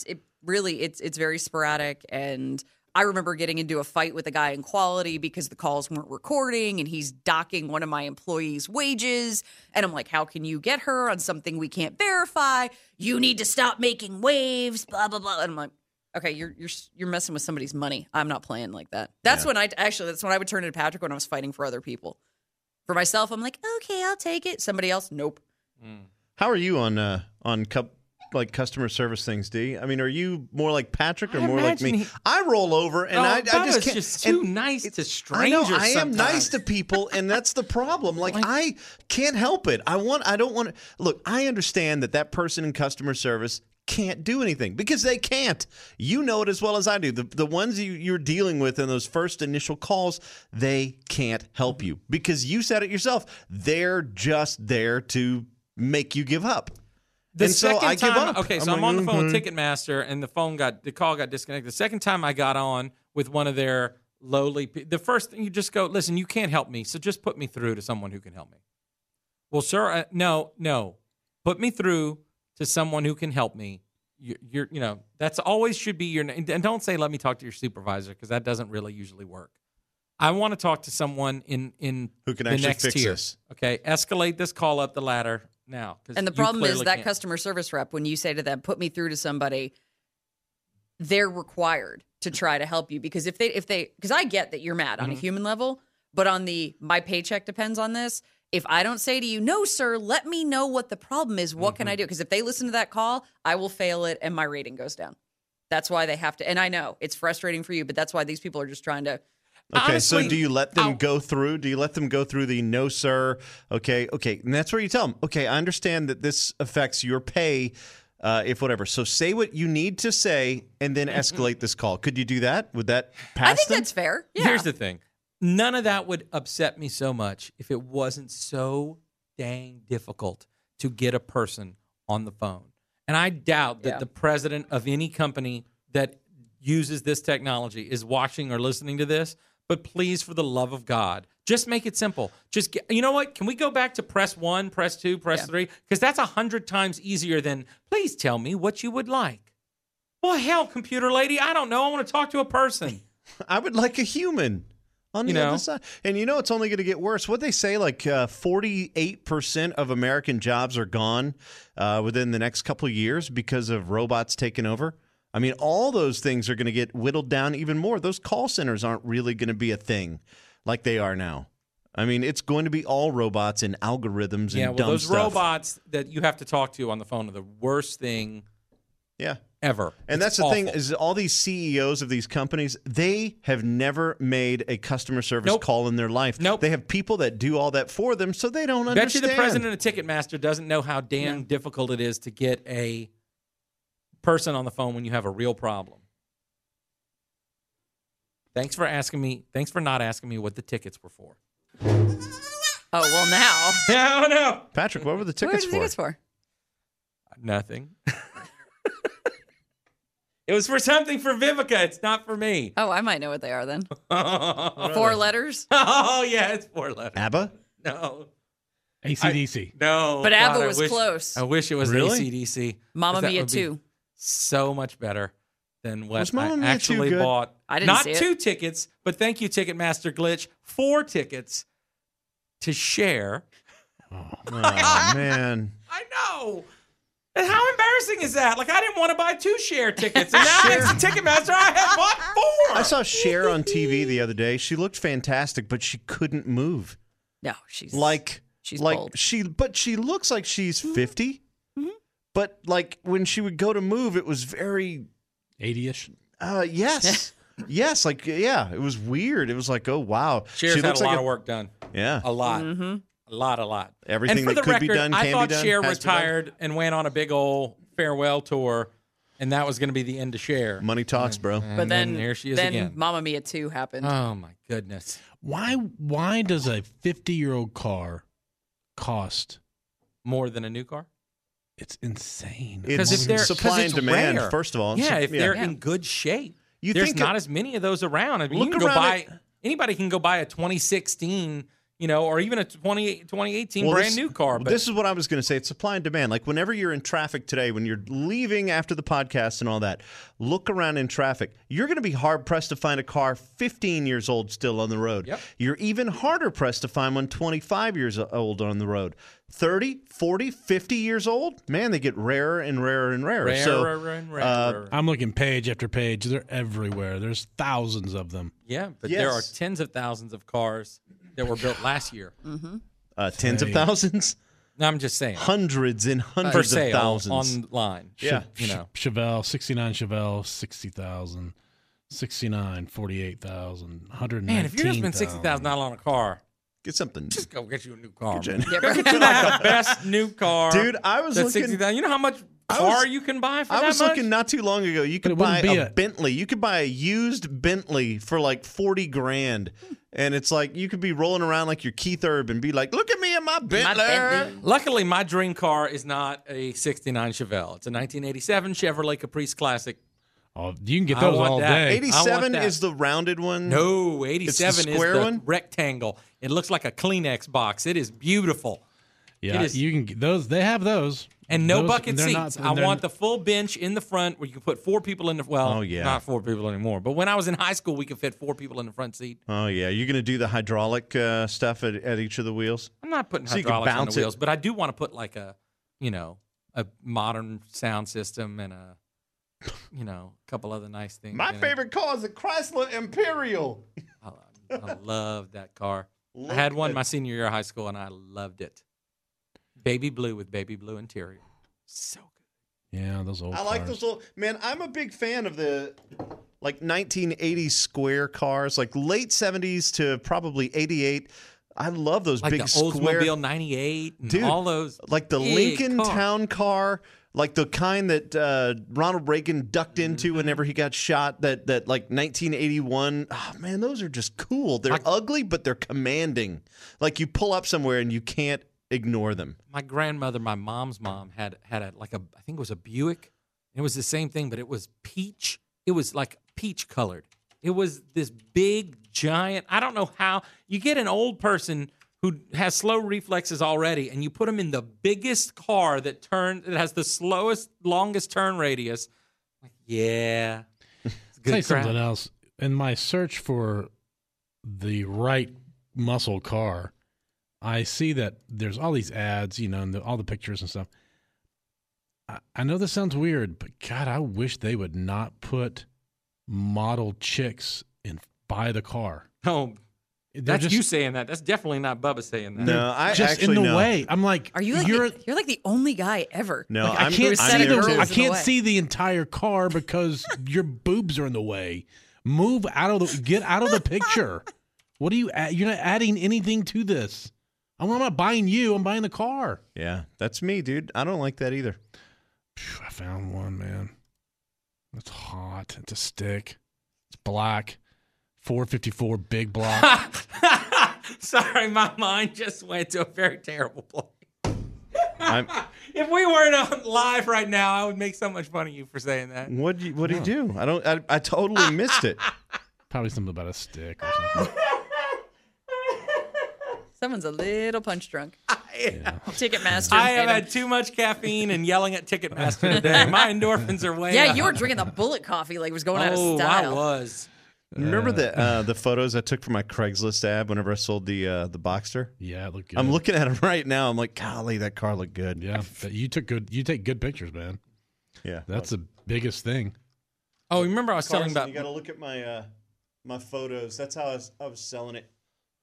very sporadic. And I remember getting into a fight with a guy in quality because the calls weren't recording, and he's docking one of my employees' wages. And I'm like, how can you get her on something we can't verify? You need to stop making waves. Blah blah blah. And I'm like, okay, you're messing with somebody's money. I'm not playing like that. That's when I would turn into Patrick when I was fighting for other people. For myself, I'm like, okay, I'll take it. Somebody else, nope. How are you on customer service things, D? I mean, are you more like Patrick or more like me? I roll over and I just can't. Just too nice to strangers. I am nice to people, and that's the problem. Like I can't help it. I don't want to. Look, I understand that person in customer service can't do anything because they can't. You know it as well as I do. The ones you're dealing with in those first initial calls, they can't help you because you said it yourself. They're just there to make you give up. The And so second I give time, up. okay, so I'm on the phone with Ticketmaster, and the call got disconnected. The second time I got on with one of their lowly, the first thing you just go, listen, you can't help me, so just put me through to someone who can help me. Well, sir, no, put me through to someone who can help me. You're that's always should be your name. And don't say, let me talk to your supervisor, because that doesn't really usually work. I want to talk to someone in Who can the actually next fix tier. this. Okay, escalate this call up the ladder now. 'Cause And the you problem is clearly that can't. customer service rep, when you say to them, put me through to somebody, they're required to try to help you. Because because I get that you're mad on a human level, but on my paycheck depends on this. If I don't say to you, no, sir, let me know what the problem is, what can I do? Because if they listen to that call, I will fail it and my rating goes down. That's why they have to. And I know it's frustrating for you, but that's why these people are just trying to. Okay, Honestly, so do you let them go through? Do you let them go through the no, sir? Okay, and that's where you tell them, okay, I understand that this affects your pay, if whatever. So say what you need to say and then escalate this call. Could you do that? Would that pass I think them? that's fair. Yeah. Here's the thing. None of that would upset me so much if it wasn't so dang difficult to get a person on the phone. And I doubt that the president of any company that uses this technology is watching or listening to this. But please, for the love of God, just make it simple. Just get, you know what? Can we go back to press 1, press 2, press 3? Because that's 100 times easier than, please tell me what you would like. Well, hell, computer lady, I don't know. I want to talk to a person. I would like a human on the other side. And it's only going to get worse. What they say, like 48% of American jobs are gone within the next couple of years because of robots taking over. I mean, all those things are going to get whittled down even more. Those call centers aren't really going to be a thing like they are now. I mean, it's going to be all robots and algorithms and dumb those stuff. robots that you have to talk to on the phone are the worst thing ever. And that's the thing is all these CEOs of these companies, they have never made a customer service call in their life. They have people that do all that for them, so they don't understand. Bet you the president of Ticketmaster doesn't know how damn difficult it is to get a person on the phone when you have a real problem. Thanks for not asking me what the tickets were for. Oh, well, now. No, no. Patrick, what were the What tickets were the tickets for? Nothing. It was for something for Vivica. It's not for me. Oh, I might know what they are then. 4 letters? Oh, yeah, it's 4 letters. ABBA? No. AC/DC. No. But God, ABBA was close. I wish it was Really? AC/DC. Mamma 'cause that Mia would be 2. So much better than what Was I Mamma Mia 2 actually good? bought. I didn't Not see it. 2 tickets, but thank you, Ticketmaster Glitch. 4 tickets to share. Oh, man. I know. And how embarrassing is that? Like, I didn't want to buy 2 share tickets, and now thanks to Ticketmaster, I have bought 4. I saw Cher on TV the other day. She looked fantastic, but she couldn't move. No, she's She's bold. she looks like she's 50. But like when she would go to move, it was very 80-ish. yes. Yes, it was weird. It was like, oh wow. Cher's she had looks a lot like of work done. Yeah. A lot. A lot. Everything and for that the could be record, done I can thought be done, Cher has to be done. retired and went on a big old farewell tour, and that was going to be the end of Cher. Money talks, bro. But then here she is then again. Mamma Mia 2 happened. Oh my goodness! Why does a 50-year-old car cost? More than a new car? It's insane. It's if they're supply and it's demand, rare. first of all. Yeah, if they're Yeah. in good shape. You There's think not as many of those around. I mean, you Look can go around buy at- anybody can go buy a 2016, or even a 2018 Well, brand this- new car. But this is what I was going to say. It's supply and demand. Like whenever you're in traffic today, when you're leaving after the podcast and all that, look around in traffic. You're going to be hard pressed to find a car 15 years old still on the road. Yep. You're even harder pressed to find one 25 years old on the road. 30, 40, 50 years old, man, they get rarer and rarer and rarer. rarer. I'm looking page after page. They're everywhere. There's thousands of them. Yeah, but there are Yes. tens of thousands of cars that were built last year. Tens of thousands, No, I'm just saying. hundreds and For hundreds of sale thousands. online. Yeah. Chevelle, 69 Chevelle, 60,000. 69, 48,000. 119,000. Man, if you're going to spend $60,000 on a car, Get something. just go get you a new car. Jen. Man. Go get you like the best new car. Dude, I was that's looking. $60,000. You know how much car you can buy for that I was much? looking not too long ago. You could it buy wouldn't be a Bentley. You could buy a used Bentley for like $40,000, and it's like you could be rolling around like you're Keith Urban and be like, "Look at me in my Bentley." Luckily, my dream car is not a '69 Chevelle. It's a 1987 Chevrolet Caprice Classic. Oh, you can get I those want all that. day. 87 that. is the rounded one. No, 87 is square the one? rectangle. It looks like a Kleenex box. It is beautiful. Yeah, It is- you can get those. They have those. And no Those- bucket they're seats. not- I they're- want the full bench in the front where you can put 4 people in the. Well, Oh, yeah. not 4 people anymore. But when I was in high school, we could fit 4 people in the front seat. Oh yeah, you're gonna do the hydraulic stuff at each of the wheels. I'm not putting So you can hydraulics on bounce the it. wheels, but I do want to put like a modern sound system and a couple other nice things. My in it. favorite car is a Chrysler Imperial. I love that car. Look I had one at- my senior year of high school, and I loved it. Baby blue with baby blue interior. So good. Yeah, those old I like cars. those little man. I'm a big fan of the like 1980s square cars, like late 70s to probably 88. I love those Like big the square, Oldsmobile 98 and Dude, all those. like the big Lincoln cars. Town Car, like the kind that Ronald Reagan ducked into whenever he got shot. That like 1981. Oh man, those are just cool. They're ugly, but they're commanding. Like you pull up somewhere and you can't ignore them. My grandmother, my mom's mom, had I think it was a Buick. It was the same thing, but it was peach. It was like peach colored. It was this big, giant. I don't know how you get an old person who has slow reflexes already, and you put them in the biggest car that has the slowest, longest turn radius. Like, yeah, it's good Say crap. something else. In my search for the right muscle car, I see that there's all these ads, and all the pictures and stuff. I know this sounds weird, but God, I wish they would not put model chicks buy the car. Oh, They're that's just, you saying that. That's definitely not Bubba saying that. No, I just actually in the know. way. I'm like, Are you like you're you're like the only guy ever? No, like, I I'm, can't I'm see there girls too. I in the can't way. see the entire car because your boobs are in the way. Move get out of the picture. What are you? You're not adding anything to this. I'm not buying you. I'm buying the car. Yeah, that's me, dude. I don't like that either. Phew, I found one, man. It's hot. It's a stick. It's black. 454 big block. Sorry, my mind just went to a very terrible place. I'm, If we weren't on live right now, I would make so much fun of you for saying that. what do you do? I totally missed it. Probably something about a stick or something. Someone's a little punch drunk. Ticketmaster. I have made him. had too much caffeine and yelling at Ticketmaster today. My endorphins are way Yeah, up. you were drinking the bullet coffee like it was going out of Oh, style. I was. Remember the photos I took for my Craigslist ad whenever I sold the Boxster? Yeah, it looked good. I'm looking at it right now. I'm like, golly, that car looked good. Yeah, but you take good pictures, man. Yeah. That's the biggest thing. Oh, remember I was telling Carson, about you got to look at my photos. That's how I was selling it.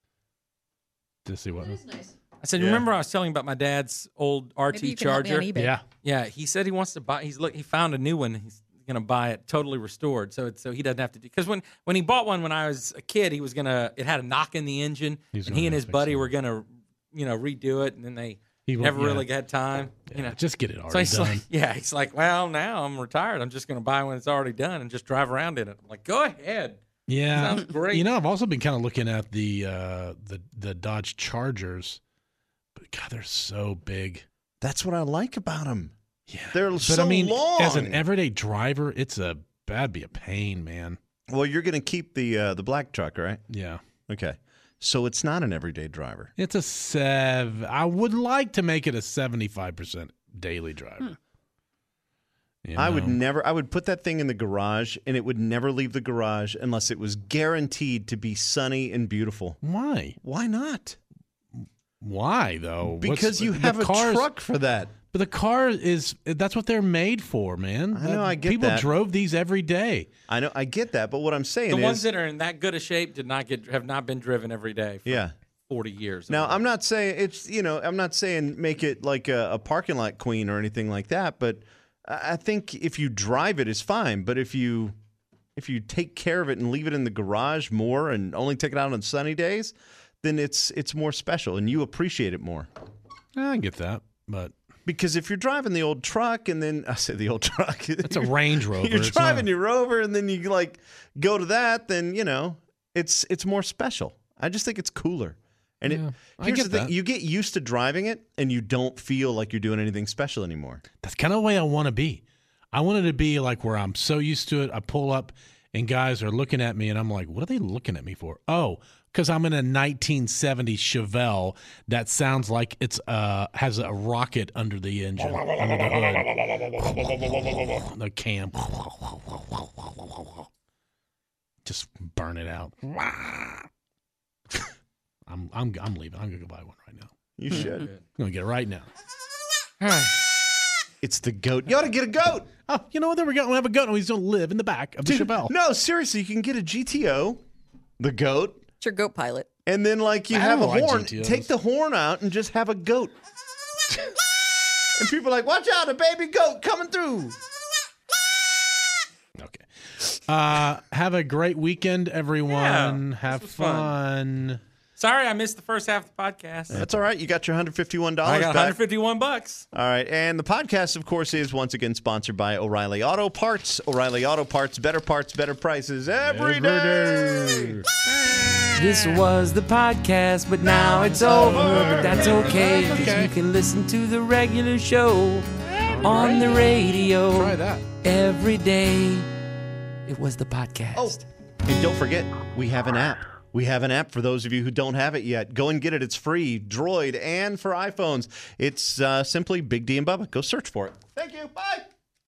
To see what. I said, Yeah. remember I was telling about my dad's old RT Maybe you can help me Charger? on eBay. Yeah. Yeah, he said he wants to buy. He found a new one. He's gonna buy it totally restored, so he doesn't have to do. Because when he bought one when I was a kid, he was gonna. It had a knock in the engine, He's and gonna he and his fix buddy it. were gonna, redo it, and then they He won't- never yeah. really had time. Just get it So already he's done. like, he's like, well, now I'm retired. I'm just gonna buy one that's already done and just drive around in it. I'm like, go ahead. Yeah, Sounds great. I've also been kind of looking at the Dodge Chargers, but God, they're so big. That's what I like about them. Yeah, They're but so I mean, long. as an everyday driver, that'd be a pain, man. Well, you're going to keep the black truck, right? Yeah, Okay. So it's not an everyday driver. it's I would like to make it a 75% daily driver. You I would know? never. I would put that thing in the garage, and it would never leave the garage unless it was guaranteed to be sunny and beautiful. Why? Why not? Why though? Because you have a truck for that. But the car that's what they're made for, man. I know, I get People that. drove these every day. I know. I get that, but what I'm saying The is, ones that are in that good a shape have not been driven every day for yeah. 40 years. Now, I'm not saying it's, I'm not saying make it like a parking lot queen or anything like that, but I think if you drive it, it's fine. But if you take care of it and leave it in the garage more and only take it out on sunny days, then it's more special and you appreciate it more. I get that, but Because if you're driving the old truck and then I say the old truck, It's a Range Rover. You're It's driving not- your Rover and then you like go to that, then it's more special. I just think it's cooler. And Yeah, I here's get the thing: that. you get used to driving it, and you don't feel like you're doing anything special anymore. That's kind of the way I want to be. I want it to be like where I'm so used to it. I pull up and guys are looking at me and I'm like, what are they looking at me for? Oh, because I'm in a 1970 Chevelle that sounds like it's has a rocket under the engine, under the hood. The cam. Just burn it out. I'm leaving. I'm gonna go buy one right now. You should. I'm gonna get it right now. It's the goat. You ought to get a goat. Oh, you know what? There we go. We have a goat and he's gonna live in the back of the Chevelle. No, seriously, you can get a GTO, the goat, It's your goat pilot. and then like you I have a don't like horn. GTOs. Take the horn out and just have a goat. And people are like, watch out, a baby goat coming through. Okay. Have a great weekend, everyone. Yeah, have this was fun. Sorry, I missed the first half of the podcast. That's all right. You got your $151 I got back. $151. All right. And the podcast, of course, is once again sponsored by O'Reilly Auto Parts. O'Reilly Auto Parts, better prices every day. This was the podcast, but now it's over. But that's okay, because you can listen to the regular show on the radio Try that. every day. It was the podcast. Oh, and don't forget, we have an app. We have an app for those of you who don't have it yet. Go and get it. It's free, Droid, and for iPhones. It's simply Big D and Bubba. Go search for it. Thank you. Bye.